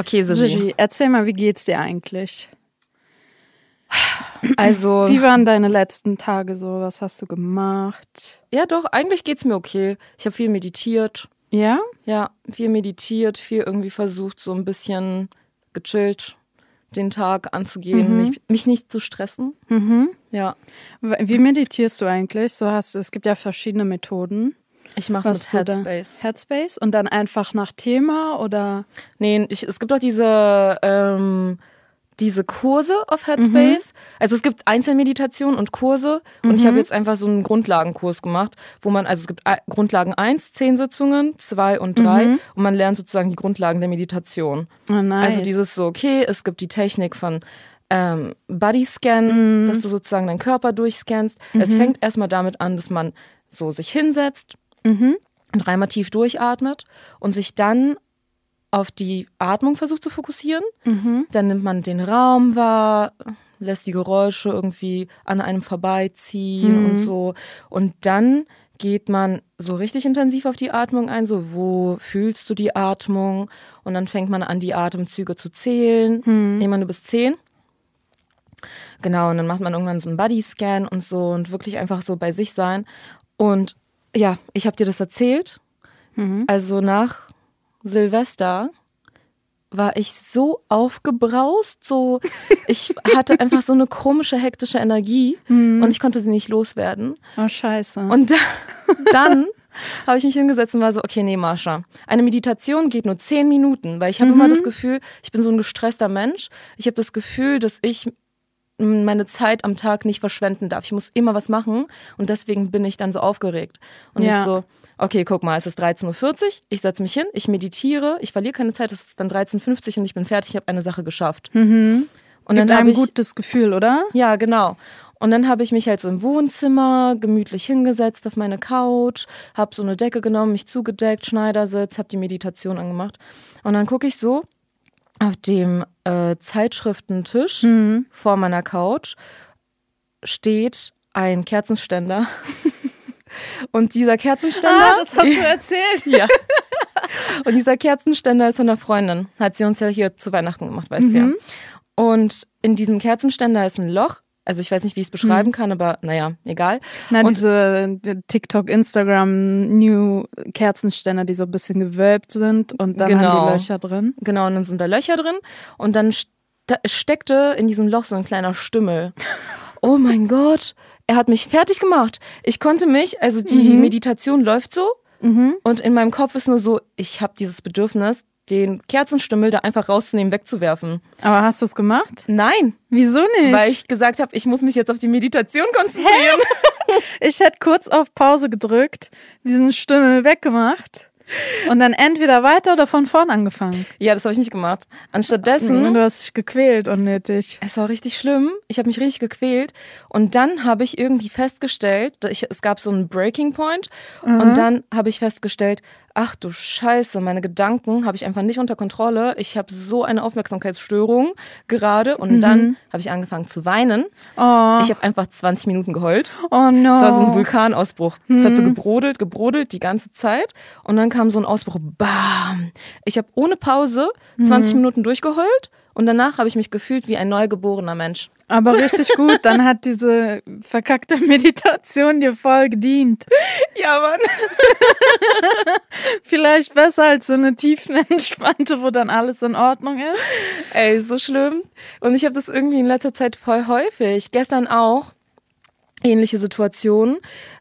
Okay, Sigi, erzähl mal, wie geht's dir eigentlich? Also, wie waren deine letzten Tage so? Was hast du gemacht? Ja, doch, eigentlich geht's mir okay. Ich habe viel meditiert. Ja? Ja, viel meditiert, viel irgendwie versucht, so ein bisschen gechillt den Tag anzugehen, mich nicht zu stressen. Ja. Wie meditierst du eigentlich? Es gibt ja verschiedene Methoden. Ich mache es mit Headspace. Headspace und dann einfach nach Thema oder? Nee, es gibt auch diese Kurse auf Headspace. Also es gibt Einzelmeditationen und Kurse und ich habe jetzt einfach so einen Grundlagenkurs gemacht, es gibt Grundlagen 1, 10 Sitzungen, 2 und 3 und man lernt sozusagen die Grundlagen der Meditation. Oh, nice. Also es gibt die Technik von Bodyscan, dass du sozusagen deinen Körper durchscannst. Es fängt erstmal damit an, dass man so sich hinsetzt und 3-mal tief durchatmet und sich dann auf die Atmung versucht zu fokussieren. Dann nimmt man den Raum wahr, lässt die Geräusche irgendwie an einem vorbeiziehen und so. Und dann geht man so richtig intensiv auf die Atmung ein, so wo fühlst du die Atmung? Und dann fängt man an, die Atemzüge zu zählen. Nehmen wir bis 10. Genau, und dann macht man irgendwann so einen Bodyscan und so und wirklich einfach so bei sich sein. Und ja, ich habe dir das erzählt. Also nach Silvester war ich so aufgebraust, ich hatte einfach so eine komische, hektische Energie und ich konnte sie nicht loswerden. Oh, scheiße. Und dann habe ich mich hingesetzt und war so, okay, nee, Marsha, eine Meditation geht nur 10 Minuten, weil ich habe immer das Gefühl, ich bin so ein gestresster Mensch. Ich habe das Gefühl, dass ich meine Zeit am Tag nicht verschwenden darf. Ich muss immer was machen und deswegen bin ich dann so aufgeregt. Und ich so, okay, guck mal, es ist 13:40 Uhr, ich setze mich hin, ich meditiere, ich verliere keine Zeit, es ist dann 13:50 Uhr und ich bin fertig, ich habe eine Sache geschafft. Und dann habe ich ein gutes Gefühl, oder? Ja, genau. Und dann habe ich mich halt so im Wohnzimmer gemütlich hingesetzt auf meine Couch, habe so eine Decke genommen, mich zugedeckt, Schneidersitz, habe die Meditation angemacht. Und dann gucke ich so auf dem Zeitschriftentisch vor meiner Couch steht ein Kerzenständer. Und dieser Kerzenständer... das hast du erzählt. Ja. Und dieser Kerzenständer ist von einer Freundin. Hat sie uns ja hier zu Weihnachten gemacht, weißt du ja. Und in diesem Kerzenständer ist ein Loch. Also ich weiß nicht, wie ich es beschreiben kann, aber naja, egal. Und diese TikTok, Instagram, New Kerzenständer, die so ein bisschen gewölbt sind und dann haben die Löcher drin. Genau, und dann sind da Löcher drin und dann steckte in diesem Loch so ein kleiner Stümmel. Oh mein Gott, er hat mich fertig gemacht. Ich konnte mich, also die Meditation läuft so und in meinem Kopf ist nur so, ich habe dieses Bedürfnis, den Kerzenstümmel da einfach rauszunehmen, wegzuwerfen. Aber hast du es gemacht? Nein. Wieso nicht? Weil ich gesagt habe, ich muss mich jetzt auf die Meditation konzentrieren. Ich hätte kurz auf Pause gedrückt, diesen Stümmel weggemacht und dann entweder weiter oder von vorn angefangen. Ja, das habe ich nicht gemacht. Anstattdessen... Du hast dich gequält, unnötig. Es war richtig schlimm. Ich habe mich richtig gequält. Und dann habe ich irgendwie festgestellt, es gab so einen Breaking Point. Und dann habe ich festgestellt, ach du Scheiße, meine Gedanken habe ich einfach nicht unter Kontrolle. Ich habe so eine Aufmerksamkeitsstörung gerade. Und dann habe ich angefangen zu weinen. Oh. Ich habe einfach 20 Minuten geheult. Oh no. Es war so ein Vulkanausbruch. Es hat so gebrodelt die ganze Zeit. Und dann kam so ein Ausbruch. Bam! Ich habe ohne Pause 20 Minuten durchgeheult. Und danach habe ich mich gefühlt wie ein neugeborener Mensch. Aber richtig gut, dann hat diese verkackte Meditation dir voll gedient. Ja, Mann. Vielleicht besser als so eine tiefenentspannte, wo dann alles in Ordnung ist. Ey, so schlimm. Und ich habe das irgendwie in letzter Zeit voll häufig. Gestern auch. Ähnliche Situationen.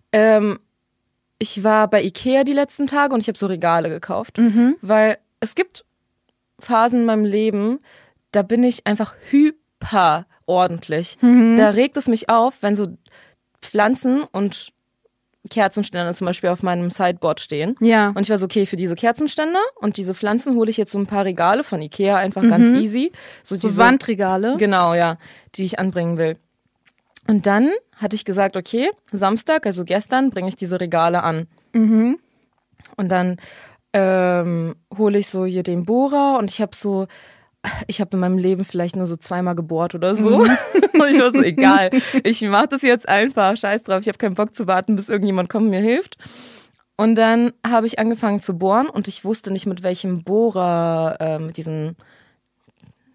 Ich war bei Ikea die letzten Tage und ich habe so Regale gekauft. Weil es gibt Phasen in meinem Leben, da bin ich einfach hyper ordentlich. Da regt es mich auf, wenn so Pflanzen und Kerzenständer zum Beispiel auf meinem Sideboard stehen. Ja. Und ich war so, okay, für diese Kerzenständer und diese Pflanzen hole ich jetzt so ein paar Regale von Ikea, einfach ganz easy. So diese Wandregale? Genau, ja, die ich anbringen will. Und dann hatte ich gesagt, okay, Samstag, also gestern, bringe ich diese Regale an. Und dann hole ich so hier den Bohrer und ich habe in meinem Leben vielleicht nur so 2-mal gebohrt oder so. Und ich war so, egal, ich mache das jetzt einfach, scheiß drauf, ich habe keinen Bock zu warten, bis irgendjemand kommt und mir hilft. Und dann habe ich angefangen zu bohren und ich wusste nicht, mit welchem Bohrer, mit diesem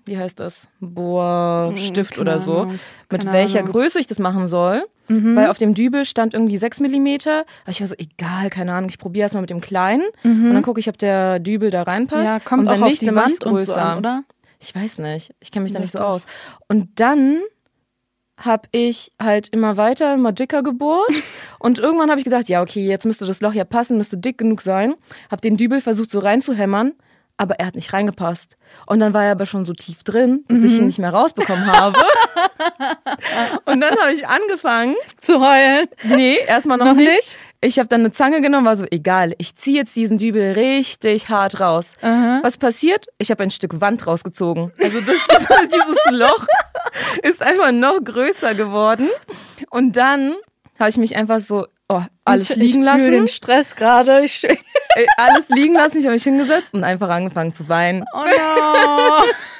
wie heißt das, Bohrstift Keine oder so, Ahnung. mit Keine welcher Ahnung. Größe ich das machen soll. Weil auf dem Dübel stand irgendwie 6 Millimeter. Aber ich war so, egal, keine Ahnung, ich probiere erstmal mit dem Kleinen und dann gucke ich, ob der Dübel da reinpasst. Ja, kommt und wenn auch nicht, auf die dann mach ich's Wand und so an, oder? Ich weiß nicht, ich kenne mich da nicht so Doch. aus. Und dann habe ich halt immer weiter, immer dicker gebohrt und irgendwann habe ich gedacht, ja okay, jetzt müsste das Loch ja passen, müsste dick genug sein. Habe den Dübel versucht so reinzuhämmern, aber er hat nicht reingepasst. Und dann war er aber schon so tief drin, dass ich ihn nicht mehr rausbekommen habe. Und dann habe ich angefangen. Zu heulen. Nee, erstmal noch Noch nicht. nicht? Ich habe dann eine Zange genommen, war so, egal, ich ziehe jetzt diesen Dübel richtig hart raus. Was passiert? Ich habe ein Stück Wand rausgezogen. Also dieses Loch ist einfach noch größer geworden. Und dann habe ich mich einfach so, alles liegen Ich lassen. fühle den Stress gerade. Alles liegen lassen, ich habe mich hingesetzt und einfach angefangen zu weinen. Oh no.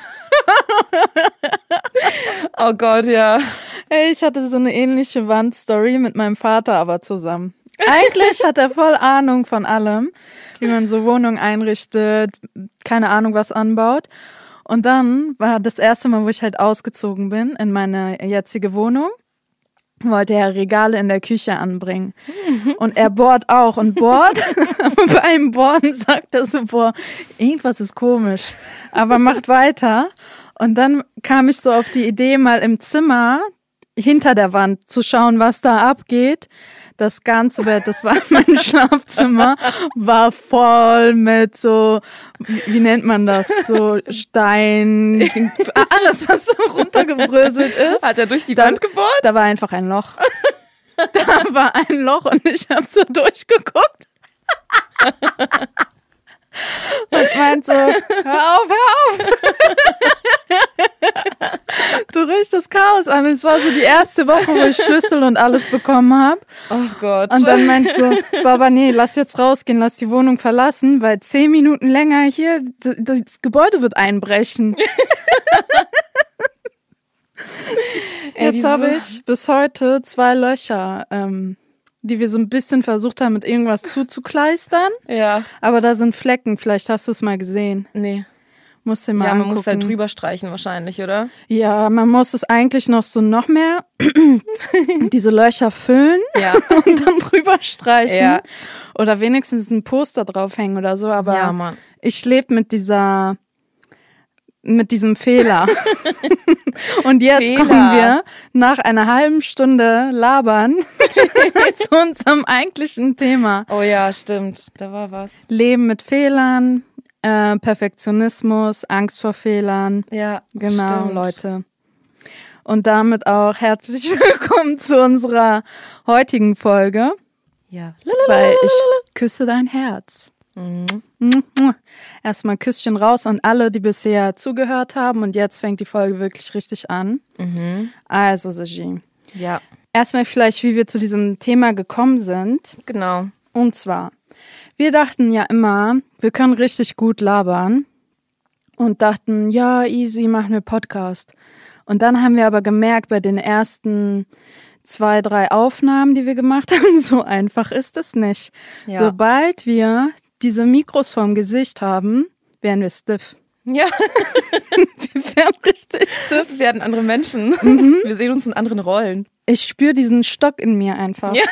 Oh Gott, ja. Ey, ich hatte so eine ähnliche Wandstory mit meinem Vater aber zusammen. Eigentlich hat er voll Ahnung von allem, wie man so Wohnungen einrichtet, keine Ahnung was anbaut. Und dann war das erste Mal, wo ich halt ausgezogen bin in meine jetzige Wohnung, wollte er Regale in der Küche anbringen. Und er bohrt auch und bohrt. Beim Bohren sagt er so, boah, irgendwas ist komisch. Aber macht weiter. Und dann kam ich so auf die Idee, mal im Zimmer hinter der Wand zu schauen, was da abgeht. Das ganze Bett, das war mein Schlafzimmer, war voll mit so, wie nennt man das, so Stein, alles, was so runtergebröselt ist. Hat er durch die Wand gebohrt? Da war einfach ein Loch. Da war ein Loch und ich habe so durchgeguckt. Und meint so, hör auf. Du richtest Chaos an. Es war so die erste Woche, wo ich Schlüssel und alles bekommen habe. Oh Gott. Und dann meint so, Baba, nee, lass jetzt rausgehen, lass die Wohnung verlassen, weil 10 Minuten länger hier, das Gebäude wird einbrechen. Jetzt habe ich bis heute 2 Löcher, die wir so ein bisschen versucht haben, mit irgendwas zuzukleistern. Ja. Aber da sind Flecken, vielleicht hast du es mal gesehen. Nee. Musst du mal Ja, angucken. man muss halt drüber streichen wahrscheinlich, oder? Ja, man muss es eigentlich noch mehr diese Löcher füllen Ja. und dann drüber streichen. Ja. Oder wenigstens ein Poster draufhängen oder so. Aber Ja, Mann. ich lebe mit diesem Fehler. Und jetzt kommen wir nach einer halben Stunde labern zu unserem eigentlichen Thema. Oh ja, stimmt. Da war was. Leben mit Fehlern, Perfektionismus, Angst vor Fehlern. Ja, Genau, stimmt. Leute. Und damit auch herzlich willkommen zu unserer heutigen Folge. Ja. Weil ich küsse dein Herz. Erstmal Küsschen raus an alle, die bisher zugehört haben. Und jetzt fängt die Folge wirklich richtig an. Also, Saji. Ja, Erstmal vielleicht, wie wir zu diesem Thema gekommen sind. genau. Und zwar, wir dachten ja immer, wir können richtig gut labern. Und dachten, ja, easy, machen wir Podcast. Und dann haben wir aber gemerkt, bei den ersten 2, 3 Aufnahmen, die wir gemacht haben, so einfach ist es nicht. Ja. Sobald wir diese Mikros vorm Gesicht haben, werden wir stiff. Ja, Wir werden richtig stiff. wir werden andere Menschen. Wir sehen uns in anderen Rollen. Ich spüre diesen Stock in mir einfach. Ja.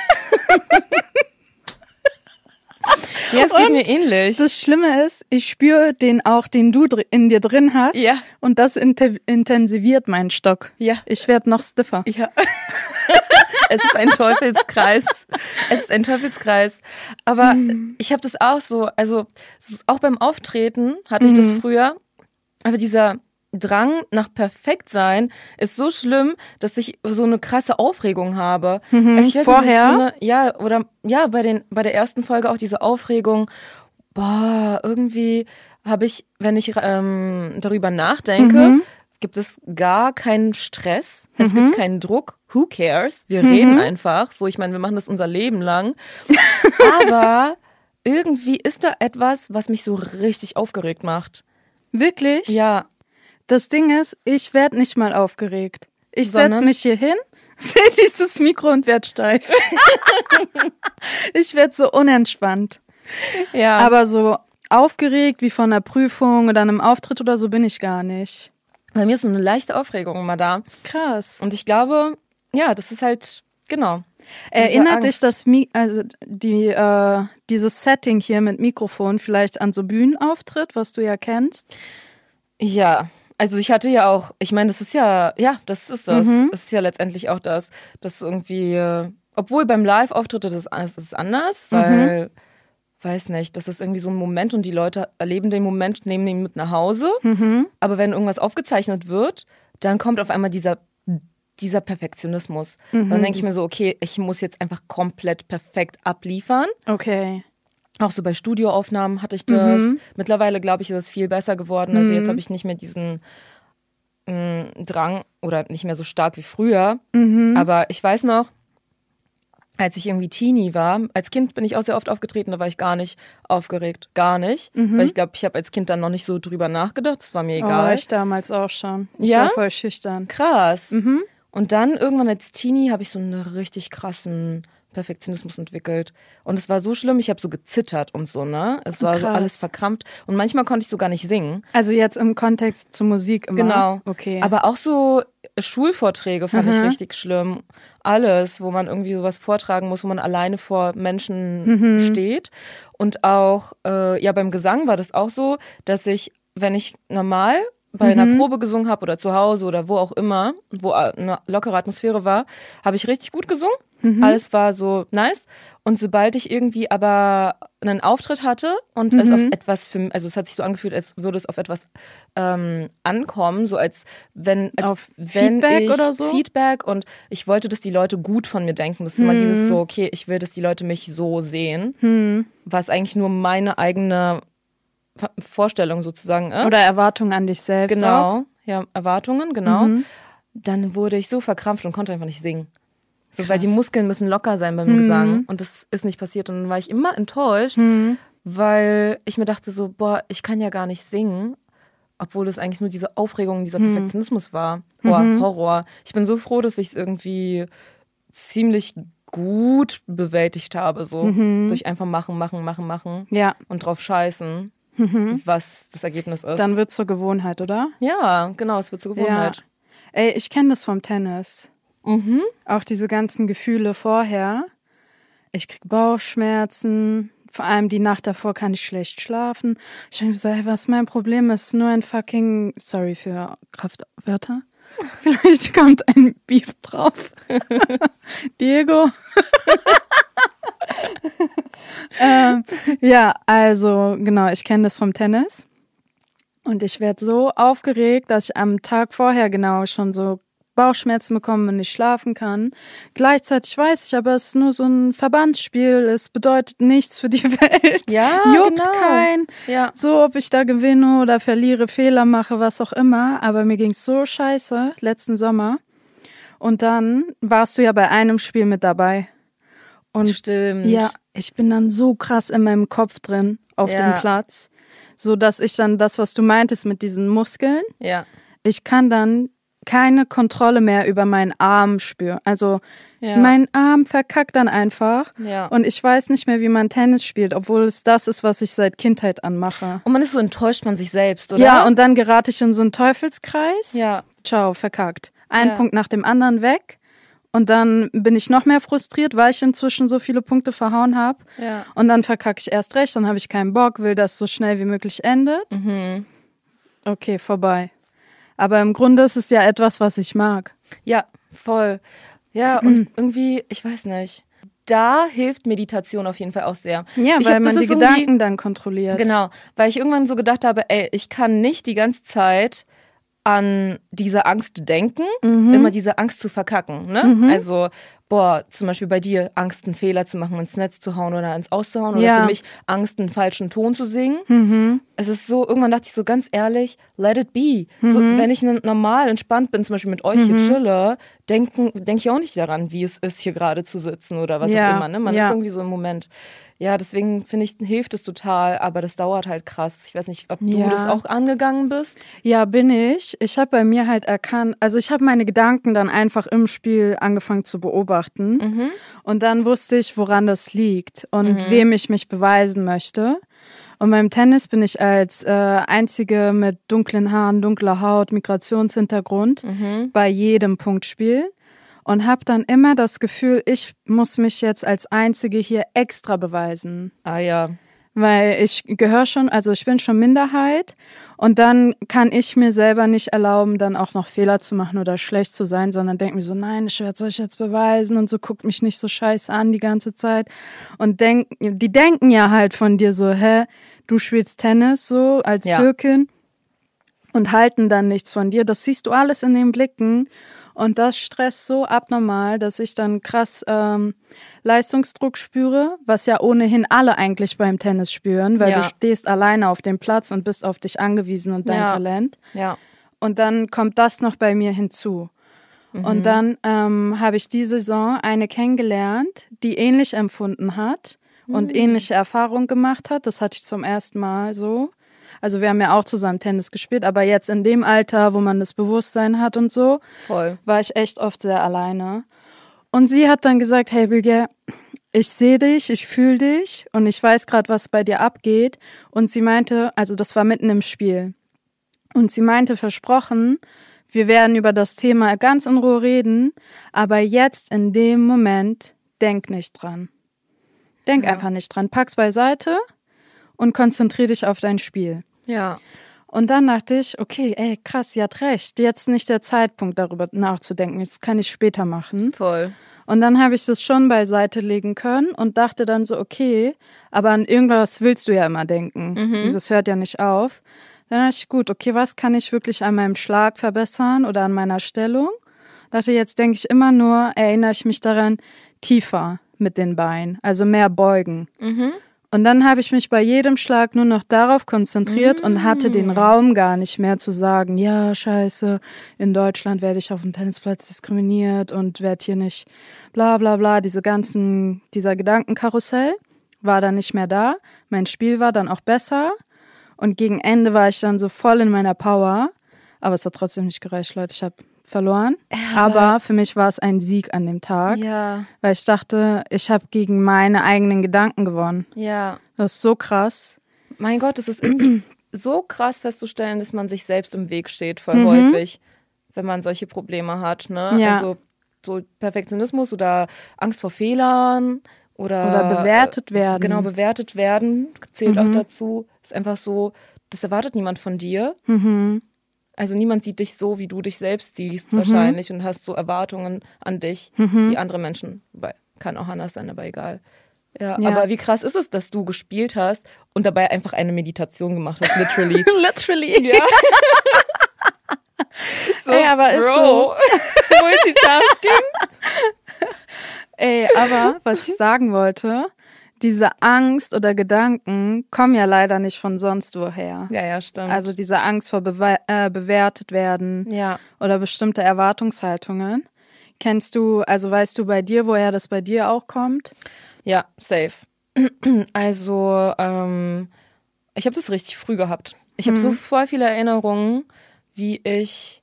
Ja, es geht Und mir ähnlich. Das Schlimme ist, ich spüre den du in dir drin hast. Ja. Und das intensiviert meinen Stock. Ja. Ich werde noch stiffer. Ja. Es ist ein Teufelskreis. Es ist ein Teufelskreis. Aber ich habe das auch so, also auch beim Auftreten hatte ich das früher. Aber dieser Drang nach Perfektsein ist so schlimm, dass ich so eine krasse Aufregung habe. Also ich weiß Vorher? Nicht, bei der ersten Folge auch diese Aufregung. Boah, irgendwie habe ich, wenn ich darüber nachdenke, gibt es gar keinen Stress. Es gibt keinen Druck. Who cares? Wir reden einfach. So, ich meine, wir machen das unser Leben lang. Aber irgendwie ist da etwas, was mich so richtig aufgeregt macht. Wirklich? Ja. Das Ding ist, ich werde nicht mal aufgeregt. Ich Sondern? setze mich hier hin, sehe dieses Mikro und werde steif. Ich werde so unentspannt. Ja. Aber so aufgeregt wie von einer Prüfung oder einem Auftritt oder so bin ich gar nicht. Bei mir ist so eine leichte Aufregung immer da. Krass. Und ich glaube, ja, das ist halt, genau. Erinnert dich dieses Setting hier mit Mikrofon vielleicht an so Bühnenauftritt, was du ja kennst? Ja, also ich hatte ja auch, ich meine, das ist ja, das ist das. Es ist ja letztendlich auch das, dass irgendwie, obwohl beim Live-Auftritt ist es anders, weil, weiß nicht, das ist irgendwie so ein Moment und die Leute erleben den Moment, nehmen ihn mit nach Hause. Aber wenn irgendwas aufgezeichnet wird, dann kommt auf einmal dieser Perfektionismus. Dann denke ich mir so, okay, ich muss jetzt einfach komplett perfekt abliefern. Okay. Auch so bei Studioaufnahmen hatte ich das. Mittlerweile, glaube ich, ist es viel besser geworden. Also jetzt habe ich nicht mehr diesen Drang oder nicht mehr so stark wie früher. Aber ich weiß noch, als ich irgendwie Teenie war, als Kind bin ich auch sehr oft aufgetreten, da war ich gar nicht aufgeregt. Gar nicht. Weil ich glaube, ich habe als Kind dann noch nicht so drüber nachgedacht. Das war mir egal. Oh, ich damals auch schon. Ich war voll schüchtern. Krass. Und dann irgendwann als Teenie habe ich so einen richtig krassen Perfektionismus entwickelt. Und es war so schlimm, ich habe so gezittert und so, ne? Es war so alles verkrampft. Und manchmal konnte ich so gar nicht singen. Also jetzt im Kontext zur Musik immer? Genau. Okay. Aber auch so Schulvorträge fand ich richtig schlimm. Alles, wo man irgendwie sowas vortragen muss, wo man alleine vor Menschen steht. Und auch, beim Gesang war das auch so, dass ich, wenn ich normal bei einer Probe gesungen habe oder zu Hause oder wo auch immer, wo eine lockere Atmosphäre war, habe ich richtig gut gesungen. Alles war so nice. Und sobald ich irgendwie aber einen Auftritt hatte und es auf etwas also es hat sich so angefühlt, als würde es auf etwas ankommen, so als wenn Feedback ich oder so? Feedback und ich wollte, dass die Leute gut von mir denken. Das ist immer dieses so, okay, ich will, dass die Leute mich so sehen, was eigentlich nur meine eigene Vorstellung sozusagen ist. Oder Erwartungen an dich selbst. Genau, auch. ja, Erwartungen, genau. Dann wurde ich so verkrampft und konnte einfach nicht singen. So, weil die Muskeln müssen locker sein beim Gesang. Und das ist nicht passiert. Und dann war ich immer enttäuscht, weil ich mir dachte so, boah, ich kann ja gar nicht singen. Obwohl es eigentlich nur diese Aufregung, dieser Perfektionismus war. Horror. Ich bin so froh, dass ich es irgendwie ziemlich gut bewältigt habe. So durch einfach machen. Ja. Und drauf scheißen, was das Ergebnis ist. Dann wird es zur Gewohnheit, oder? Ja, genau, es wird zur Gewohnheit. Ja. Ey, ich kenne das vom Tennis. Auch diese ganzen Gefühle vorher. Ich krieg Bauchschmerzen. Vor allem die Nacht davor kann ich schlecht schlafen. Ich denke so, hey, was ist mein Problem? Es ist nur ein fucking, sorry für Kraftwörter. Vielleicht kommt ein Beef drauf. Diego. Ja, also genau, ich kenne das vom Tennis. Und ich werde so aufgeregt, dass ich am Tag vorher genau schon so Bauchschmerzen bekomme und nicht schlafen kann. Gleichzeitig weiß ich aber, es ist nur so ein Verbandsspiel, es bedeutet nichts für die Welt. Ja, juckt genau. keinen. Ja. So, ob ich da gewinne oder verliere, Fehler mache, was auch immer. Aber mir ging's so scheiße letzten Sommer. Und dann warst du ja bei einem Spiel mit dabei. Und stimmt. Ja, ich bin dann so krass in meinem Kopf drin auf dem Platz, so dass ich dann das, was du meintest mit diesen Muskeln, ich kann dann keine Kontrolle mehr über meinen Arm spüren. Also mein Arm verkackt dann einfach und ich weiß nicht mehr, wie man Tennis spielt, obwohl es das ist, was ich seit Kindheit an mache. Und man ist so enttäuscht von sich selbst, oder? Ja, und dann gerate ich in so einen Teufelskreis. Ja. Ciao, verkackt. Ein Punkt nach dem anderen weg. Und dann bin ich noch mehr frustriert, weil ich inzwischen so viele Punkte verhauen habe. Ja. Und dann verkacke ich erst recht, dann habe ich keinen Bock, will, dass es so schnell wie möglich endet. Okay, vorbei. Aber im Grunde ist es ja etwas, was ich mag. Ja, voll. Ja, und irgendwie, ich weiß nicht, da hilft Meditation auf jeden Fall auch sehr. Ja, weil man die Gedanken dann kontrolliert. Genau, weil ich irgendwann so gedacht habe, ey, ich kann nicht die ganze Zeit an diese Angst denken, immer diese Angst zu verkacken, ne? Also, boah, zum Beispiel bei dir Angst, einen Fehler zu machen, ins Netz zu hauen oder ins Aus zu hauen oder für mich Angst, einen falschen Ton zu singen. Es ist so, irgendwann dachte ich so ganz ehrlich, let it be. So, wenn ich normal entspannt bin, zum Beispiel mit euch hier chille, denk ich auch nicht daran, wie es ist, hier gerade zu sitzen oder was auch immer, ne? Man ist irgendwie so im Moment. Ja, deswegen finde ich, hilft es total, aber das dauert halt krass. Ich weiß nicht, ob du das auch angegangen bist. Ja, bin ich. Ich habe bei mir halt erkannt, also ich habe meine Gedanken dann einfach im Spiel angefangen zu beobachten und dann wusste ich, woran das liegt und wem ich mich beweisen möchte. Und beim Tennis bin ich als Einzige mit dunklen Haaren, dunkler Haut, Migrationshintergrund bei jedem Punktspiel und habe dann immer das Gefühl, ich muss mich jetzt als Einzige hier extra beweisen. Ah ja. Weil ich gehöre schon, also ich bin schon Minderheit und dann kann ich mir selber nicht erlauben, dann auch noch Fehler zu machen oder schlecht zu sein, sondern denke mir so, nein, ich werde es euch jetzt beweisen und so, guckt mich nicht so scheiße an die ganze Zeit. Und die denken ja halt von dir so, du spielst Tennis so als Türkin und halten dann nichts von dir. Das siehst du alles in den Blicken. Und das stresst so abnormal, dass ich dann krass Leistungsdruck spüre, was ja ohnehin alle eigentlich beim Tennis spüren, weil du stehst alleine auf dem Platz und bist auf dich angewiesen und dein Talent. Ja. Und dann kommt das noch bei mir hinzu. Und dann habe ich die Saison eine kennengelernt, die ähnlich empfunden hat und ähnliche Erfahrungen gemacht hat. Das hatte ich zum ersten Mal so. Also wir haben ja auch zusammen Tennis gespielt, aber jetzt in dem Alter, wo man das Bewusstsein hat und so, war ich echt oft sehr alleine. Und sie hat dann gesagt, hey Bilge, ich sehe dich, ich fühle dich und ich weiß gerade, was bei dir abgeht. Und sie meinte, also das war mitten im Spiel, und sie meinte, versprochen, wir werden über das Thema ganz in Ruhe reden, aber jetzt in dem Moment denk nicht dran. Denk einfach nicht dran, pack's beiseite und konzentriere dich auf dein Spiel. Ja. Und dann dachte ich, okay, ey, krass, sie hat recht. Jetzt nicht der Zeitpunkt, darüber nachzudenken. Das kann ich später machen. Voll. Und dann habe ich das schon beiseite legen können und dachte dann so, okay, aber an irgendwas willst du ja immer denken. Das hört ja nicht auf. Dann dachte ich, gut, okay, was kann ich wirklich an meinem Schlag verbessern oder an meiner Stellung? Dachte, jetzt denke ich immer nur, erinnere ich mich daran, tiefer mit den Beinen, also mehr beugen. Und dann habe ich mich bei jedem Schlag nur noch darauf konzentriert und hatte den Raum gar nicht mehr zu sagen, ja, scheiße, in Deutschland werde ich auf dem Tennisplatz diskriminiert und werde hier nicht bla bla bla, dieser Gedankenkarussell war dann nicht mehr da. Mein Spiel war dann auch besser und gegen Ende war ich dann so voll in meiner Power, aber es hat trotzdem nicht gereicht, Leute, ich habe verloren. Aber für mich war es ein Sieg an dem Tag, weil ich dachte, ich habe gegen meine eigenen Gedanken gewonnen. Ja. Das ist so krass. Mein Gott, es ist irgendwie so krass festzustellen, dass man sich selbst im Weg steht, voll häufig, wenn man solche Probleme hat. Ne? Ja. Also so Perfektionismus oder Angst vor Fehlern oder bewertet werden. Genau, bewertet werden zählt auch dazu. Ist einfach so, das erwartet niemand von dir. Also niemand sieht dich so, wie du dich selbst siehst wahrscheinlich und hast so Erwartungen an dich, wie andere Menschen. Wobei, kann auch anders sein, aber egal. Ja, aber wie krass ist es, dass du gespielt hast und dabei einfach eine Meditation gemacht hast, literally. Literally. Ja. So, ey, aber ist so. Multitasking. Ey, aber was ich sagen wollte, diese Angst oder Gedanken kommen ja leider nicht von sonst woher. Ja, stimmt. Also diese Angst vor bewertet werden oder bestimmte Erwartungshaltungen. Kennst du, also weißt du bei dir, woher das bei dir auch kommt? Ja, safe. Also, ich habe das richtig früh gehabt. Ich habe so voll viele Erinnerungen, wie ich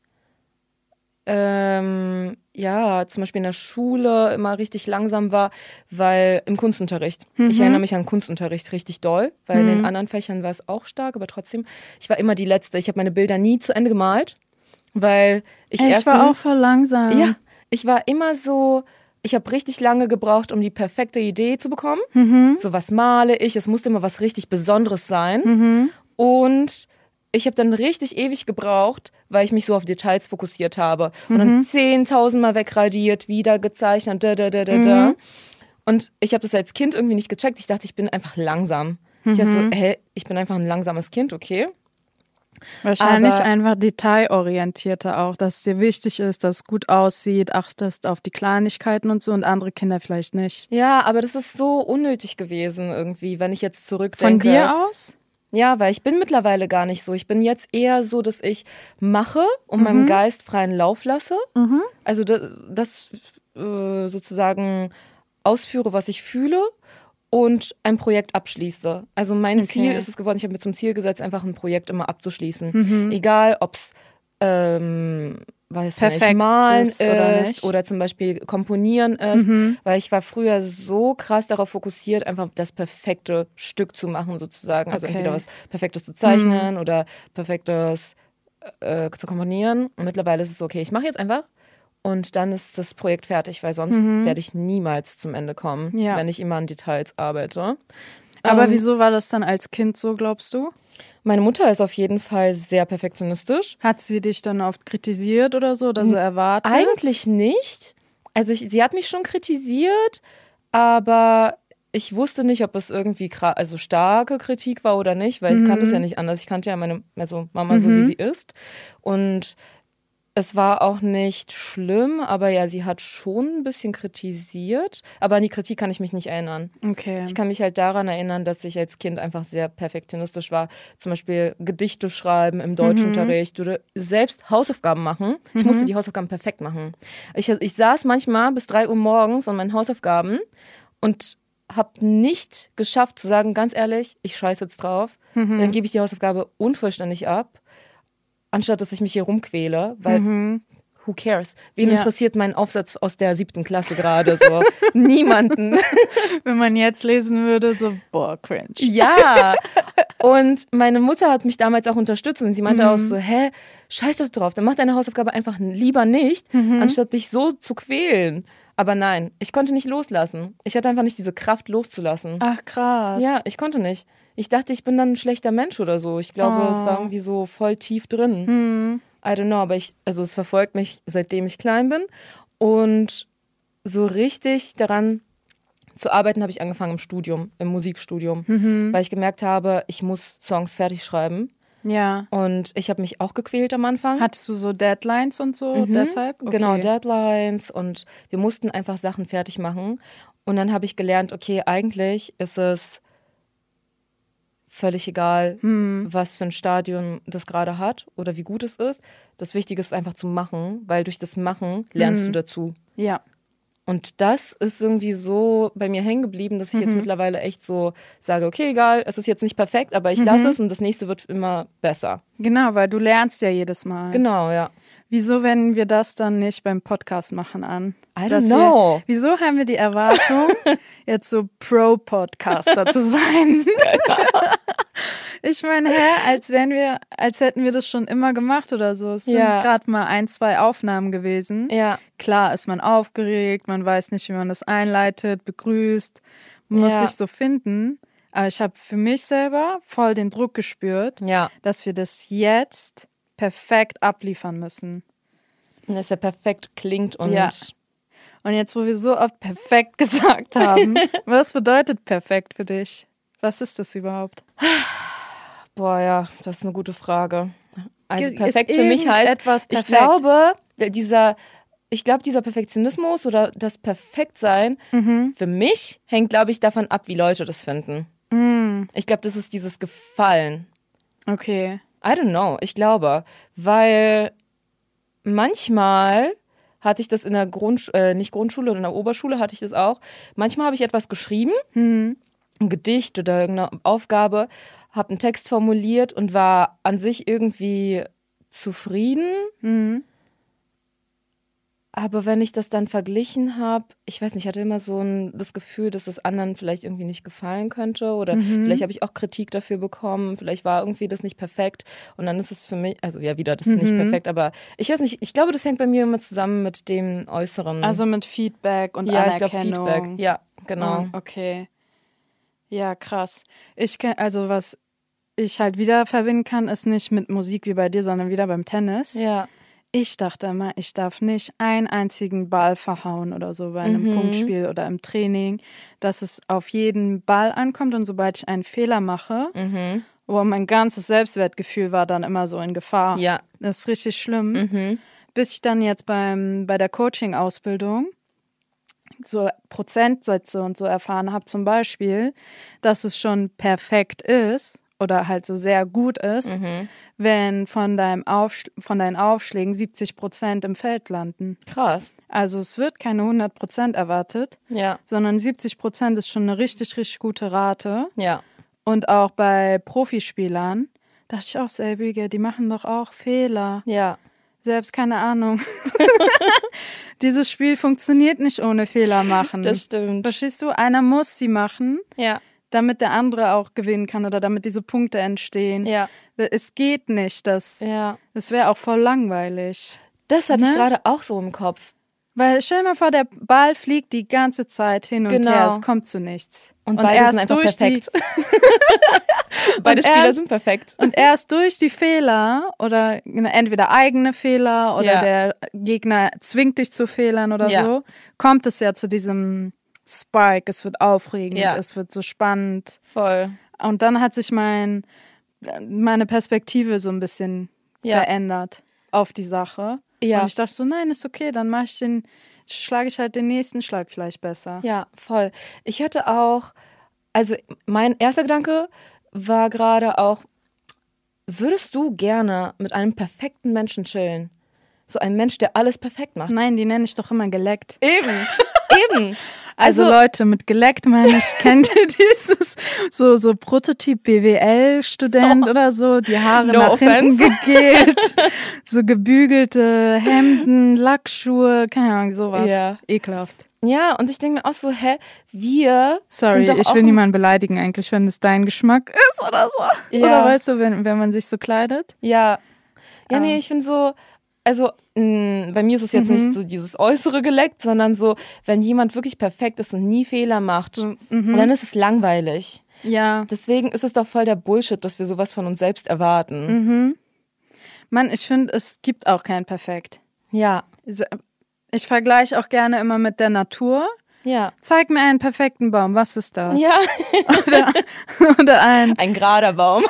zum Beispiel in der Schule immer richtig langsam war, weil im Kunstunterricht. Ich erinnere mich an Kunstunterricht richtig doll, weil in den anderen Fächern war es auch stark, aber trotzdem, ich war immer die Letzte. Ich habe meine Bilder nie zu Ende gemalt, weil ich war auch voll langsam. Ja, ich war immer so, ich habe richtig lange gebraucht, um die perfekte Idee zu bekommen. So, was male ich? Es musste immer was richtig Besonderes sein. Und ich habe dann richtig ewig gebraucht, weil ich mich so auf Details fokussiert habe. Und dann 10.000 Mal wegradiert, wieder gezeichnet, Und ich habe das als Kind irgendwie nicht gecheckt. Ich dachte, ich bin einfach langsam. Ich dachte so, ich bin einfach ein langsames Kind, okay. Wahrscheinlich einfach detailorientierter auch, dass es dir wichtig ist, dass es gut aussieht, achtest auf die Kleinigkeiten und so und andere Kinder vielleicht nicht. Ja, aber das ist so unnötig gewesen irgendwie, wenn ich jetzt zurückdenke. Von dir aus? Ja, weil ich bin mittlerweile gar nicht so. Ich bin jetzt eher so, dass ich mache und meinem Geist freien Lauf lasse. Also das sozusagen ausführe, was ich fühle und ein Projekt abschließe. Also mein Ziel ist es geworden, ich habe mir zum Ziel gesetzt, einfach ein Projekt immer abzuschließen. Egal, ob es perfekt malen ist oder nicht. oder zum Beispiel komponieren ist, weil ich war früher so krass darauf fokussiert, einfach das perfekte Stück zu machen sozusagen. Also entweder was Perfektes zu zeichnen oder Perfektes zu komponieren. Und mittlerweile ist es so, okay, ich mache jetzt einfach und dann ist das Projekt fertig, weil sonst werde ich niemals zum Ende kommen, wenn ich immer an Details arbeite. Aber wieso war das dann als Kind so, glaubst du? Meine Mutter ist auf jeden Fall sehr perfektionistisch. Hat sie dich dann oft kritisiert oder so erwartet? Eigentlich nicht. Also sie hat mich schon kritisiert, aber ich wusste nicht, ob es irgendwie starke Kritik war oder nicht, weil ich kannte es ja nicht anders. Ich kannte ja meine Mama so, wie sie ist. Und es war auch nicht schlimm, aber ja, sie hat schon ein bisschen kritisiert. Aber an die Kritik kann ich mich nicht erinnern. Okay. Ich kann mich halt daran erinnern, dass ich als Kind einfach sehr perfektionistisch war. Zum Beispiel Gedichte schreiben im Deutschunterricht oder selbst Hausaufgaben machen. Ich musste die Hausaufgaben perfekt machen. Ich saß manchmal bis 3 Uhr morgens an meinen Hausaufgaben und habe nicht geschafft zu sagen, ganz ehrlich, ich scheiße jetzt drauf. Dann gebe ich die Hausaufgabe unvollständig ab, anstatt dass ich mich hier rumquäle, weil who cares? Wen interessiert mein Aufsatz aus der 7. Klasse gerade so? Niemanden. Wenn man jetzt lesen würde, so, boah, cringe. Ja, und meine Mutter hat mich damals auch unterstützt und sie meinte auch so, scheiß doch drauf, dann mach deine Hausaufgabe einfach lieber nicht, anstatt dich so zu quälen. Aber nein, ich konnte nicht loslassen. Ich hatte einfach nicht diese Kraft loszulassen. Ach, krass. Ja, ich konnte nicht. Ich dachte, ich bin dann ein schlechter Mensch oder so. Ich glaube, es war irgendwie so voll tief drin. I don't know, aber es verfolgt mich, seitdem ich klein bin. Und so richtig daran zu arbeiten habe ich angefangen im Musikstudium. Weil ich gemerkt habe, ich muss Songs fertig schreiben. Ja. Und ich habe mich auch gequält am Anfang. Hattest du so Deadlines und so deshalb? Okay. Genau, Deadlines und wir mussten einfach Sachen fertig machen. Und dann habe ich gelernt, okay, eigentlich ist es völlig egal, was für ein Stadium das gerade hat oder wie gut es ist. Das Wichtige ist einfach zu machen, weil durch das Machen lernst du dazu. Ja. Und das ist irgendwie so bei mir hängen geblieben, dass ich jetzt mittlerweile echt so sage, okay, egal, es ist jetzt nicht perfekt, aber ich lasse es und das nächste wird immer besser. Genau, weil du lernst ja jedes Mal. Genau, ja. Wieso wenden wir das dann nicht beim Podcast machen an? I don't know. Wieso haben wir die Erwartung, jetzt so Pro-Podcaster zu sein? Ich meine, als hätten wir das schon immer gemacht oder so. Es sind gerade mal 1, 2 Aufnahmen gewesen. Ja. Klar ist man aufgeregt, man weiß nicht, wie man das einleitet, begrüßt, man muss sich so finden. Aber ich habe für mich selber voll den Druck gespürt, dass wir das jetzt perfekt abliefern müssen. Und dass er perfekt klingt und... Ja. Und jetzt, wo wir so oft perfekt gesagt haben, was bedeutet perfekt für dich? Was ist das überhaupt? Boah, ja, das ist eine gute Frage. Also perfekt ist für mich heißt, etwas perfekt? ich glaube, dieser Perfektionismus oder das Perfektsein für mich hängt, glaube ich, davon ab, wie Leute das finden. Ich glaube, das ist dieses Gefallen. Okay. I don't know, ich glaube, weil manchmal hatte ich das in der nicht Grundschule, in der Oberschule hatte ich das auch. Manchmal habe ich etwas geschrieben, ein Gedicht oder irgendeine Aufgabe, habe einen Text formuliert und war an sich irgendwie zufrieden. Aber wenn ich das dann verglichen habe, ich weiß nicht, ich hatte immer so das Gefühl, dass es anderen vielleicht irgendwie nicht gefallen könnte oder vielleicht habe ich auch Kritik dafür bekommen, vielleicht war irgendwie das nicht perfekt und dann ist es für mich, also ja wieder, das ist nicht perfekt, aber ich weiß nicht, ich glaube, das hängt bei mir immer zusammen mit dem Äußeren. Also mit Feedback und Anerkennung. Ja, ich glaube Feedback, ja, genau. Okay. Ja, krass. Was ich halt wieder verbinden kann, ist nicht mit Musik wie bei dir, sondern wieder beim Tennis. Ja. Ich dachte immer, ich darf nicht einen einzigen Ball verhauen oder so bei einem Punktspiel oder im Training, dass es auf jeden Ball ankommt und sobald ich einen Fehler mache, mein ganzes Selbstwertgefühl war dann immer so in Gefahr. Ja. Das ist richtig schlimm. Bis ich dann jetzt bei der Coaching-Ausbildung so Prozentsätze und so erfahren habe, zum Beispiel, dass es schon perfekt ist oder halt so sehr gut ist, wenn von deinen Aufschlägen 70% im Feld landen. Krass. Also es wird keine 100% erwartet, sondern 70% ist schon eine richtig, richtig gute Rate. Ja. Und auch bei Profispielern dachte ich auch, Selbige, die machen doch auch Fehler. Ja. Selbst keine Ahnung. Dieses Spiel funktioniert nicht ohne Fehler machen. Das stimmt. Verstehst du? Einer muss sie machen, damit der andere auch gewinnen kann oder damit diese Punkte entstehen. Ja. Es geht nicht. Das wäre auch voll langweilig. Das hatte ich gerade auch so im Kopf. Weil stell dir mal vor, der Ball fliegt die ganze Zeit hin und her, es kommt zu nichts. Und beide sind einfach perfekt. Beide Spieler sind perfekt. Und erst durch die Fehler oder entweder eigene Fehler oder der Gegner zwingt dich zu Fehlern oder so, kommt es ja zu diesem Spark. Es wird aufregend, es wird so spannend. Voll. Und dann hat sich meine Perspektive so ein bisschen verändert auf die Sache. Ja. Und ich dachte so, nein, ist okay, dann schlage ich halt den nächsten Schlag vielleicht besser. Ja, voll. Ich hatte auch, also mein erster Gedanke war gerade auch, würdest du gerne mit einem perfekten Menschen chillen? So ein Mensch, der alles perfekt macht. Nein, die nenne ich doch immer geleckt. Eben. Also Leute, mit geleckt meine ich, kennt ihr dieses so Prototyp BWL-Student oder so, die Haare nach hinten gegelt, so gebügelte Hemden, Lackschuhe, keine Ahnung, sowas. Ja. Ekelhaft. Ja, und ich denke mir auch so, wir Sorry, sind doch ich will niemanden beleidigen eigentlich, wenn es dein Geschmack ist oder so. Ja. Oder weißt du, wenn man sich so kleidet? Ja. Ja, nee, ich finde so, also bei mir ist es jetzt nicht so dieses Äußere geleckt, sondern so, wenn jemand wirklich perfekt ist und nie Fehler macht, und dann ist es langweilig. Ja. Deswegen ist es doch voll der Bullshit, dass wir sowas von uns selbst erwarten. Mann, ich finde, es gibt auch kein Perfekt. Ja. Ich vergleiche auch gerne immer mit der Natur. Ja. Zeig mir einen perfekten Baum, was ist das? Ja. Oder ein gerader Baum.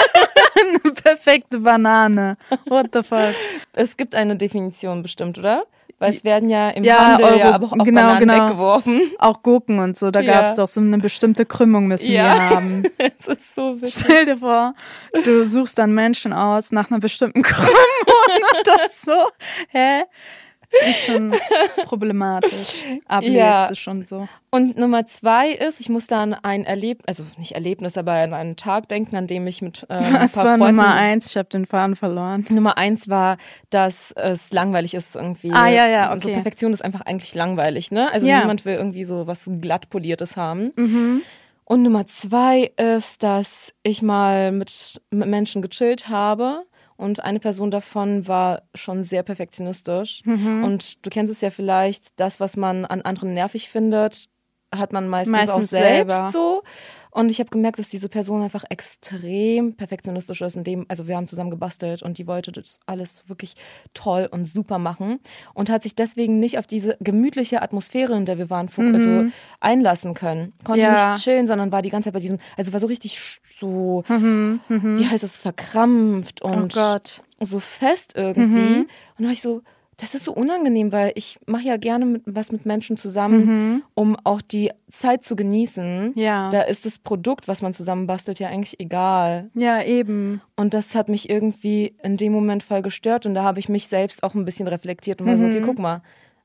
Eine perfekte Banane. What the fuck? Es gibt eine Definition bestimmt, oder? Weil es werden ja im Handel aber auch Bananen weggeworfen. Auch Gurken und so, da gab es doch so eine bestimmte Krümmung müssen die haben. Das ist so wichtig. Stell dir vor, du suchst dann Menschen aus nach einer bestimmten Krümmung oder so. Hä? Ist schon problematisch. Ableistisch und so. Und Nummer 2 ist, ich musste an ein Erlebnis, aber an einen Tag denken, an dem ich mit ein paar Was war Freunden... Nummer 1? Ich habe den Faden verloren. Nummer 1 war, dass es langweilig ist irgendwie. Okay. So Perfektion ist einfach eigentlich langweilig, ne? Also niemand will irgendwie so was glatt poliertes haben. Und Nummer 2 ist, dass ich mal mit Menschen gechillt habe. Und eine Person davon war schon sehr perfektionistisch. Und du kennst es ja vielleicht, das, was man an anderen nervig findet, hat man meistens auch selbst selber. So. Und ich habe gemerkt, dass diese Person einfach extrem perfektionistisch ist. Also wir haben zusammen gebastelt und die wollte das alles wirklich toll und super machen. Und hat sich deswegen nicht auf diese gemütliche Atmosphäre, in der wir waren, einlassen können. Konnte nicht chillen, sondern war die ganze Zeit bei diesem, also war so richtig so, wie heißt es, verkrampft und so fest irgendwie. Und dann war ich so, das ist so unangenehm, weil ich mache ja gerne was mit Menschen zusammen, um auch die Zeit zu genießen. Ja. Da ist das Produkt, was man zusammen bastelt, ja eigentlich egal. Ja, eben. Und das hat mich irgendwie in dem Moment voll gestört und da habe ich mich selbst auch ein bisschen reflektiert und war so, okay, guck mal,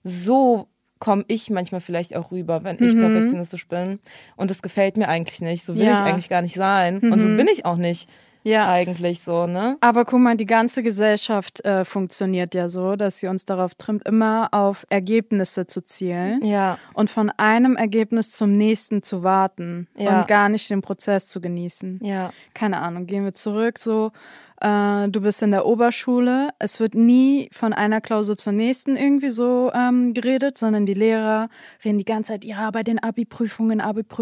so komme ich manchmal vielleicht auch rüber, wenn ich perfektionistisch bin und das gefällt mir eigentlich nicht. So will ich eigentlich gar nicht sein und so bin ich auch nicht. Ja, eigentlich so, ne? Aber guck mal, die ganze Gesellschaft funktioniert ja so, dass sie uns darauf trimmt, immer auf Ergebnisse zu zielen. Ja. Und von einem Ergebnis zum nächsten zu warten und gar nicht den Prozess zu genießen. Ja. Keine Ahnung, gehen wir zurück so. Du bist in der Oberschule, es wird nie von einer Klausur zur nächsten irgendwie so geredet, sondern die Lehrer reden die ganze Zeit, ja, bei den Abi-Prüfungen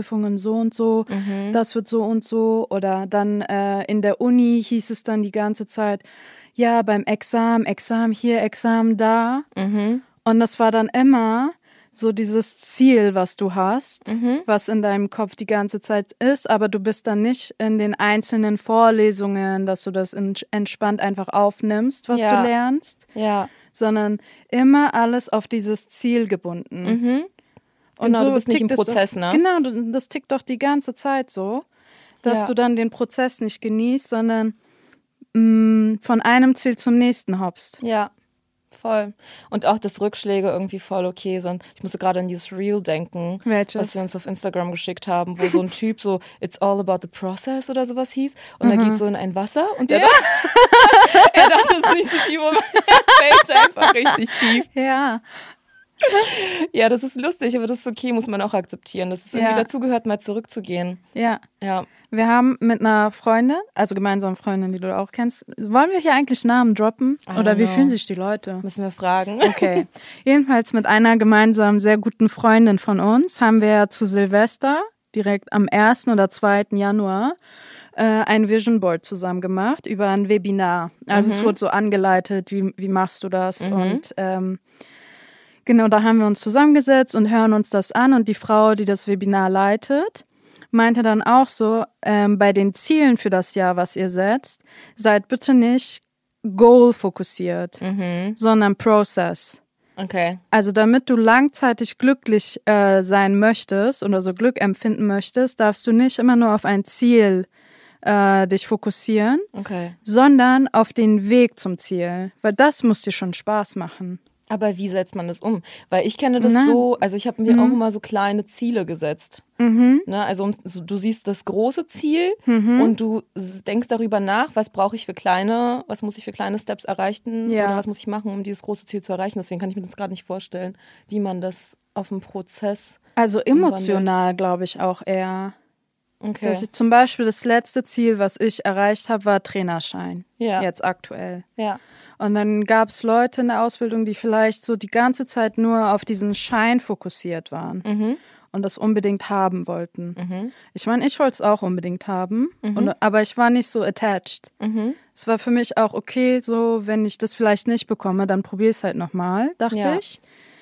so und so, das wird so und so. Oder dann in der Uni hieß es dann die ganze Zeit, ja, beim Examen hier, Examen da. Und das war dann immer so dieses Ziel, was du hast, was in deinem Kopf die ganze Zeit ist, aber du bist dann nicht in den einzelnen Vorlesungen, dass du das entspannt einfach aufnimmst, was du lernst, sondern immer alles auf dieses Ziel gebunden. Und genau, so du bist nicht im Prozess, ne? Genau, das tickt doch die ganze Zeit so, dass du dann den Prozess nicht genießt, sondern von einem Ziel zum nächsten hoppst. Ja. Voll. Und auch, dass Rückschläge irgendwie voll okay sind. Ich musste gerade an dieses Reel denken, was wir uns auf Instagram geschickt haben, wo so ein Typ so It's all about the process oder sowas hieß. Und er geht so in ein Wasser und Er dachte, es ist nicht so tief, aber er fällt einfach richtig tief. Ja. Ja, das ist lustig, aber das ist okay, muss man auch akzeptieren. Das ist irgendwie dazugehört, mal zurückzugehen. Ja. Ja. Wir haben mit einer Freundin, also gemeinsamen Freundin, die du auch kennst, wollen wir hier eigentlich Namen droppen? Oder wie fühlen sich die Leute? Müssen wir fragen. Okay. Jedenfalls mit einer gemeinsamen, sehr guten Freundin von uns haben wir zu Silvester, direkt am 1. oder 2. Januar, ein Vision Board zusammen gemacht über ein Webinar. Also es wurde so angeleitet, wie machst du das? Und genau, da haben wir uns zusammengesetzt und hören uns das an. Und die Frau, die das Webinar leitet, meinte dann auch so, bei den Zielen für das Jahr, was ihr setzt, seid bitte nicht Goal-fokussiert, sondern Process. Okay. Also damit du langzeitig glücklich sein möchtest oder so Glück empfinden möchtest, darfst du nicht immer nur auf ein Ziel dich fokussieren, sondern auf den Weg zum Ziel. Weil das muss dir schon Spaß machen. Aber wie setzt man das um? Weil ich kenne das so, also ich habe mir auch immer so kleine Ziele gesetzt. Ne? Also du siehst das große Ziel und du denkst darüber nach, was muss ich für kleine Steps erreichen oder was muss ich machen, um dieses große Ziel zu erreichen. Deswegen kann ich mir das gerade nicht vorstellen, wie man das auf dem Prozess Also emotional, glaube ich, auch eher. Okay. Dass ich zum Beispiel das letzte Ziel, was ich erreicht habe, war Trainerschein. Ja. Jetzt aktuell. Ja. Und dann gab es Leute in der Ausbildung, die vielleicht so die ganze Zeit nur auf diesen Schein fokussiert waren und das unbedingt haben wollten. Ich meine, ich wollte es auch unbedingt haben, aber ich war nicht so attached. Es war für mich auch okay, so wenn ich das vielleicht nicht bekomme, dann probiere ich es halt nochmal, dachte ich.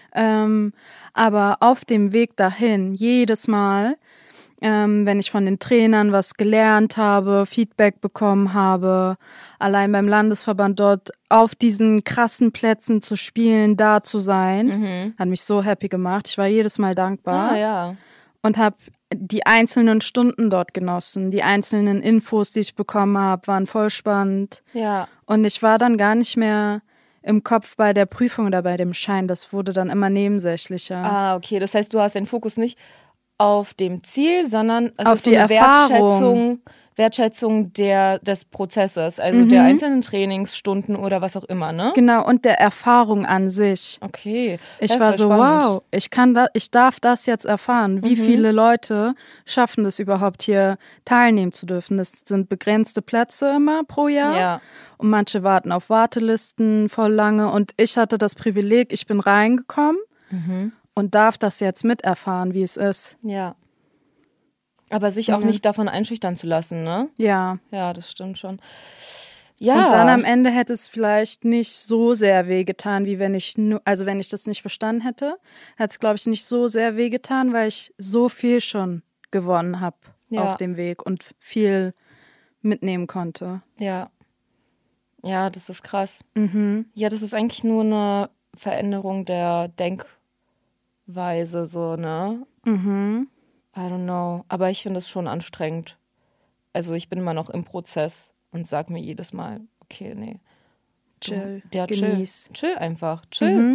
Aber auf dem Weg dahin, jedes Mal, wenn ich von den Trainern was gelernt habe, Feedback bekommen habe, allein beim Landesverband dort auf diesen krassen Plätzen zu spielen, da zu sein, hat mich so happy gemacht. Ich war jedes Mal dankbar und habe die einzelnen Stunden dort genossen. Die einzelnen Infos, die ich bekommen habe, waren voll spannend. Ja. Und ich war dann gar nicht mehr im Kopf bei der Prüfung oder bei dem Schein. Das wurde dann immer nebensächlicher. Ah, okay. Das heißt, du hast den Fokus nicht auf dem Ziel, sondern es auf ist so die eine Erfahrung. Wertschätzung des Prozesses, also der einzelnen Trainingsstunden oder was auch immer, ne? Genau, und der Erfahrung an sich. Okay. Ich war so, wow, ich darf das jetzt erfahren. Wie viele Leute schaffen das überhaupt, hier teilnehmen zu dürfen? Das sind begrenzte Plätze immer pro Jahr. Ja. Und manche warten auf Wartelisten voll lange. Und ich hatte das Privileg, ich bin reingekommen und darf das jetzt miterfahren, wie es ist. Ja. Aber sich auch nicht davon einschüchtern zu lassen, ne? Ja. Ja, das stimmt schon. Ja. Und dann am Ende hätte es vielleicht nicht so sehr wehgetan, wie wenn ich wenn ich das nicht bestanden hätte, hätte es, glaube ich, nicht so sehr wehgetan, weil ich so viel schon gewonnen habe auf dem Weg und viel mitnehmen konnte. Ja. Ja, das ist krass. Ja, das ist eigentlich nur eine Veränderung der Denkweise, so, ne? I don't know. Aber ich finde es schon anstrengend. Also ich bin immer noch im Prozess und sag mir jedes Mal, okay, nee. Chill. Ja, genieß. Chill einfach. Chill.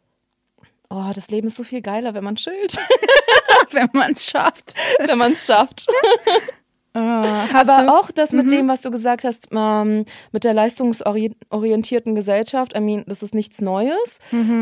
Oh, das Leben ist so viel geiler, wenn man chillt. Wenn man es schafft. Wenn man es schafft. Aber auch das mit dem, was du gesagt hast, mit der leistungsorientierten Gesellschaft, das ist nichts Neues.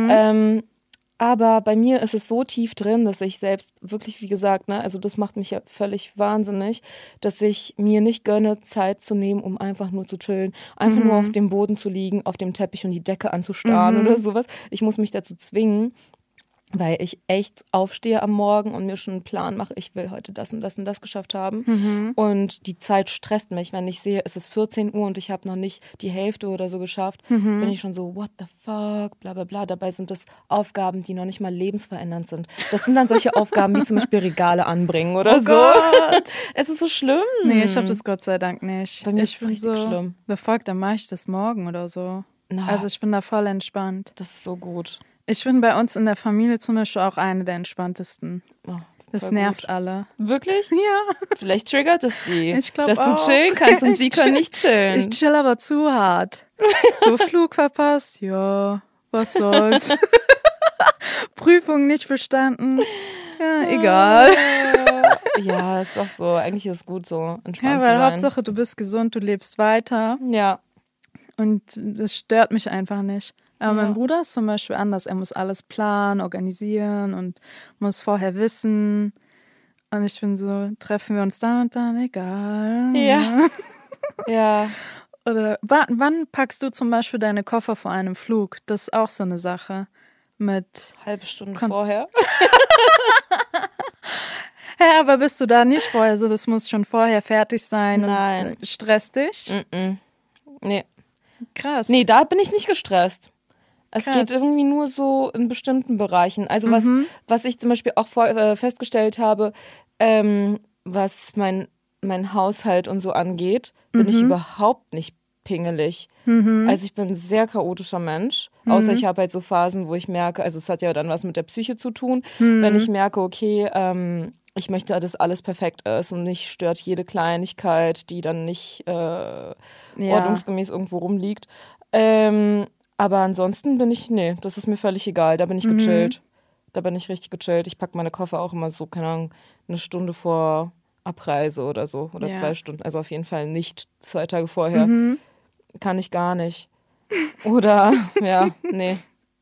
Aber bei mir ist es so tief drin, dass ich selbst wirklich, wie gesagt, ne, also das macht mich ja völlig wahnsinnig, dass ich mir nicht gönne, Zeit zu nehmen, um einfach nur zu chillen, einfach nur auf dem Boden zu liegen, auf dem Teppich und die Decke anzustarren oder sowas. Ich muss mich dazu zwingen, weil ich echt aufstehe am Morgen und mir schon einen Plan mache, ich will heute das und das und das geschafft haben. Und die Zeit stresst mich, wenn ich sehe, es ist 14 Uhr und ich habe noch nicht die Hälfte oder so geschafft, bin ich schon so, what the fuck, bla bla bla. Dabei sind das Aufgaben, die noch nicht mal lebensverändernd sind. Das sind dann solche Aufgaben wie zum Beispiel Regale anbringen oder so. Gott. Es ist so schlimm. Nee, ich habe das Gott sei Dank nicht. Bei mir ist es bin richtig so, schlimm. The fuck, dann mache ich das morgen oder so. Na, Also ich bin da voll entspannt. das ist so gut. Ich bin bei uns in der Familie zum Beispiel auch eine der entspanntesten. Oh, Das nervt alle. Wirklich? Ja. Vielleicht triggert es sie, Ich glaub dass du auch. chillen kannst und sie können nicht chillen. Ich chill aber zu hart. So Flug verpasst, ja, was soll's. Prüfung nicht bestanden, ja, egal. Ja, ist auch so. Eigentlich ist es gut so, entspannt Ja, zu weil sein. Hauptsache du bist gesund, du lebst weiter. Ja. Und das stört mich einfach nicht. Aber Ja. mein Bruder ist zum Beispiel anders. Er muss alles planen, organisieren und muss vorher wissen. Und ich bin so, treffen wir uns dann und dann, egal. Ja. Ja. Oder wann packst du zum Beispiel deine Koffer vor einem Flug? Das ist auch so eine Sache. Mit Halbe Stunde vorher. Hä, aber bist du da nicht vorher so, das muss schon vorher fertig sein? Nein. Und stresst dich? Nee. Krass. Nee, da bin ich nicht gestresst. Es Krass. geht irgendwie nur so in bestimmten Bereichen. Also was ich zum Beispiel auch festgestellt habe, was mein Haushalt und so angeht, bin ich überhaupt nicht pingelig. Also ich bin ein sehr chaotischer Mensch, außer ich habe halt so Phasen, wo ich merke, also es hat ja dann was mit der Psyche zu tun, wenn ich merke, okay, ich möchte, dass alles perfekt ist und mich stört jede Kleinigkeit, die dann nicht ordnungsgemäß irgendwo rumliegt. Aber ansonsten das ist mir völlig egal, da bin ich gechillt. Da bin ich richtig gechillt. Ich packe meine Koffer auch immer so, keine Ahnung, eine Stunde vor Abreise oder so. Oder 2 Stunden. Also auf jeden Fall nicht 2 Tage vorher. Kann ich gar nicht. Oder, nee.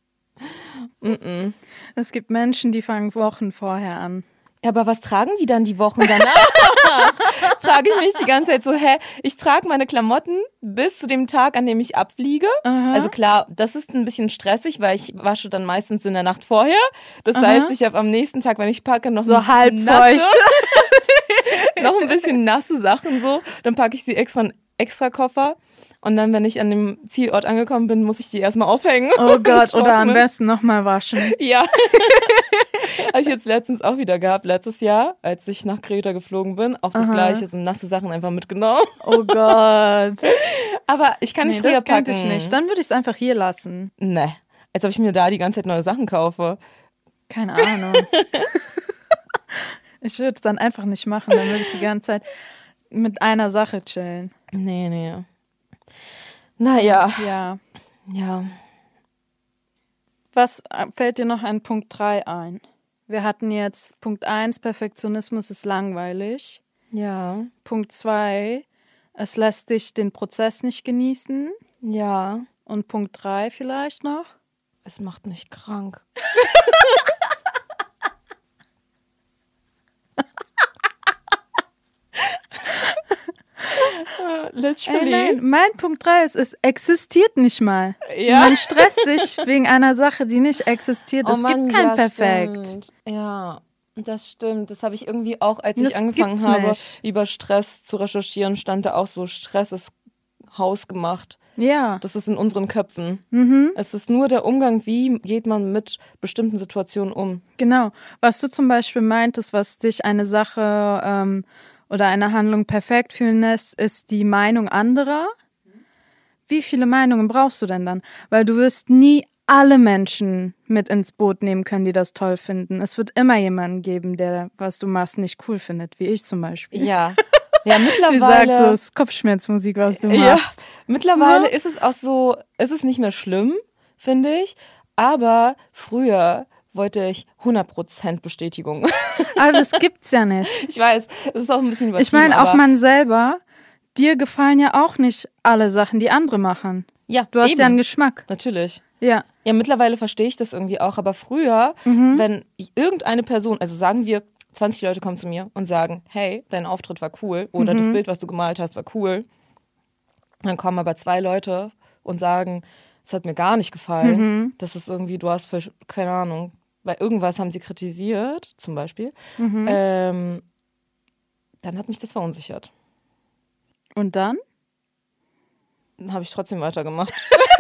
Es gibt Menschen, die fangen Wochen vorher an. Ja, aber was tragen die dann die Wochen danach? Frage ich mich die ganze Zeit so, ich trage meine Klamotten bis zu dem Tag, an dem ich abfliege. Also klar, das ist ein bisschen stressig, weil ich wasche dann meistens in der Nacht vorher. Das heißt, ich habe am nächsten Tag, wenn ich packe, noch so halb feucht. noch ein bisschen nasse Sachen so. Dann packe ich sie extra in extra Koffer. Und dann, wenn ich an dem Zielort angekommen bin, muss ich die erstmal aufhängen. Oh Gott, oder am besten nochmal waschen. Ja. Habe ich jetzt letztens auch wieder gehabt, letztes Jahr, als ich nach Kreta geflogen bin. Auch das Gleiche, so nasse Sachen einfach mitgenommen. Oh Gott. Aber ich kann nicht früher packen. Das könnte ich nicht. Dann würde ich es einfach hier lassen. Nee. Als ob ich mir da die ganze Zeit neue Sachen kaufe. Keine Ahnung. Ich würde es dann einfach nicht machen. Dann würde ich die ganze Zeit mit einer Sache chillen. Nee. Naja. Ja. Was fällt dir noch an Punkt 3 ein? Wir hatten jetzt Punkt 1, Perfektionismus ist langweilig. Ja. Punkt 2, es lässt dich den Prozess nicht genießen. Ja. Und Punkt 3 vielleicht noch? Es macht mich krank. Literally. Nein, mein Punkt 3 ist, es existiert nicht mal. Ja. Man stresst sich wegen einer Sache, die nicht existiert. Es gibt kein Perfekt. Stimmt. Ja, das stimmt. Das habe ich irgendwie auch, als ich angefangen habe, über Stress zu recherchieren, stand da auch so, Stress ist hausgemacht. Ja. Das ist in unseren Köpfen. Es ist nur der Umgang, wie geht man mit bestimmten Situationen um. Genau. Was du zum Beispiel meintest, was dich eine Sache oder eine Handlung perfekt fühlen lässt, ist die Meinung anderer. Wie viele Meinungen brauchst du denn dann? Weil du wirst nie alle Menschen mit ins Boot nehmen können, die das toll finden. Es wird immer jemanden geben, der, was du machst, nicht cool findet, wie ich zum Beispiel. Ja, mittlerweile. Wie sagt so, es ist Kopfschmerzmusik, was du machst. Mittlerweile ist es auch so, ist es nicht mehr schlimm, finde ich. Aber früher wollte ich 100% Bestätigung. Aber das gibt's ja nicht. Ich weiß, es ist auch ein bisschen übertrieben. Ich meine, auch man selber, dir gefallen ja auch nicht alle Sachen, die andere machen. Ja, du hast eben. Ja einen Geschmack. Natürlich. Ja. Ja, mittlerweile verstehe ich das irgendwie auch. Aber früher, wenn irgendeine Person, also sagen wir, 20 Leute kommen zu mir und sagen, hey, dein Auftritt war cool oder das Bild, was du gemalt hast, war cool. Dann kommen aber 2 Leute und sagen, es hat mir gar nicht gefallen. Das ist irgendwie, du hast, keine Ahnung, weil irgendwas haben sie kritisiert, zum Beispiel. Dann hat mich das verunsichert. Und dann? Dann habe ich trotzdem weitergemacht.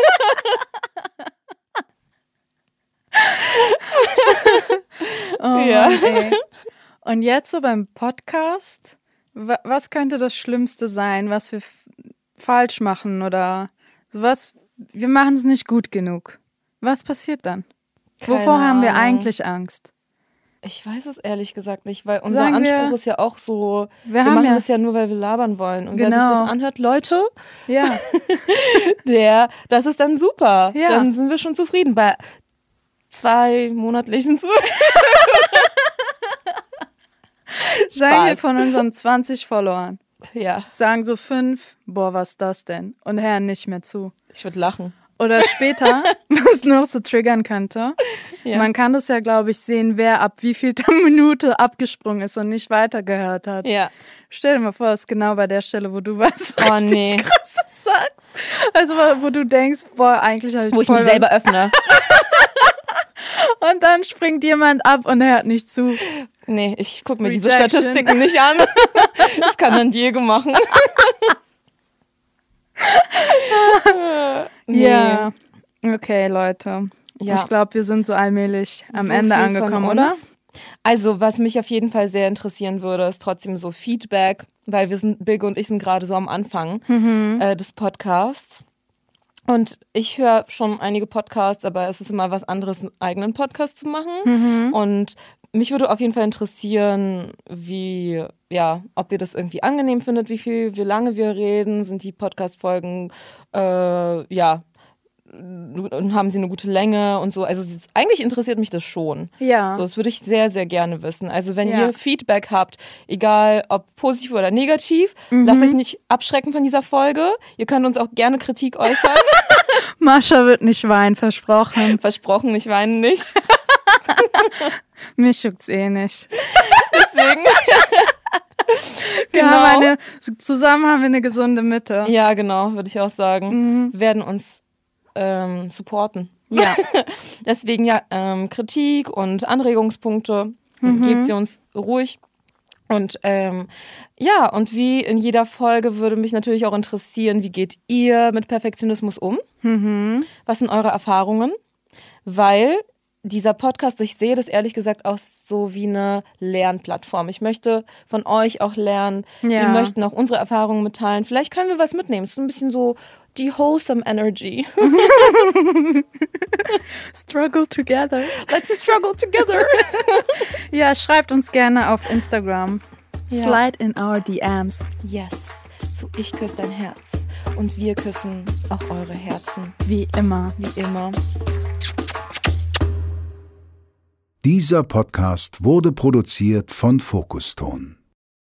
Oh Mann, ey. Und jetzt so beim Podcast, was könnte das Schlimmste sein, was wir falsch machen oder sowas? Wir machen es nicht gut genug. Was passiert dann? Wovor haben wir eigentlich Angst? Ich weiß es ehrlich gesagt nicht, weil unser Anspruch ist ja auch so, wir machen das ja nur, weil wir labern wollen. Und wer sich das anhört, Leute, das ist dann super. Ja. Dann sind wir schon zufrieden bei 2 monatlichen Sagen wir von unseren 20 Followern. Ja. sagen so 5, boah, was ist das denn? Und hören nicht mehr zu. Ich würde lachen. Oder später, was noch so triggern könnte. Ja. Man kann das ja, glaube ich, sehen, wer ab wievielter Minute abgesprungen ist und nicht weitergehört hat. Ja. Stell dir mal vor, es ist genau bei der Stelle, wo du was richtig Krasses sagst. Also, wo du denkst, boah, eigentlich habe ich wo ich mich selber öffne. Und dann springt jemand ab und hört nicht zu. Nee, ich gucke mir diese Statistiken nicht an. Das kann dann Diego machen. Nee. Ja, okay, Leute. Ja. Ich glaube, wir sind so allmählich am Ende angekommen, oder? Also, was mich auf jeden Fall sehr interessieren würde, ist trotzdem so Feedback, weil Bilge und ich sind gerade so am Anfang des Podcasts. Und ich höre schon einige Podcasts, aber es ist immer was anderes, einen eigenen Podcast zu machen. Und mich würde auf jeden Fall interessieren, ob ihr das irgendwie angenehm findet, wie lange wir reden, sind die Podcast-Folgen, und haben sie eine gute Länge und so. Also eigentlich interessiert mich das schon. Ja. So, das würde ich sehr, sehr gerne wissen. Also wenn ihr Feedback habt, egal ob positiv oder negativ, lasst euch nicht abschrecken von dieser Folge. Ihr könnt uns auch gerne Kritik äußern. Mascha wird nicht weinen, versprochen. Versprochen, ich weine nicht. Mich juckt's eh nicht. Deswegen. Zusammen haben wir eine gesunde Mitte. Ja, genau, würde ich auch sagen. Wir werden uns supporten. Ja. Deswegen Kritik und Anregungspunkte gebt sie uns ruhig. Und und wie in jeder Folge würde mich natürlich auch interessieren, wie geht ihr mit Perfektionismus um? Was sind eure Erfahrungen? Weil dieser Podcast, ich sehe das ehrlich gesagt auch so wie eine Lernplattform. Ich möchte von euch auch lernen. Ja. Wir möchten auch unsere Erfahrungen mitteilen. Vielleicht können wir was mitnehmen. Es ist ein bisschen so die wholesome energy. Struggle together. Let's struggle together. Ja, schreibt uns gerne auf Instagram. Ja. Slide in our DMs. Yes. So, ich küsse dein Herz. Und wir küssen auch eure Herzen. Wie immer. Wie immer. Dieser Podcast wurde produziert von Focuston.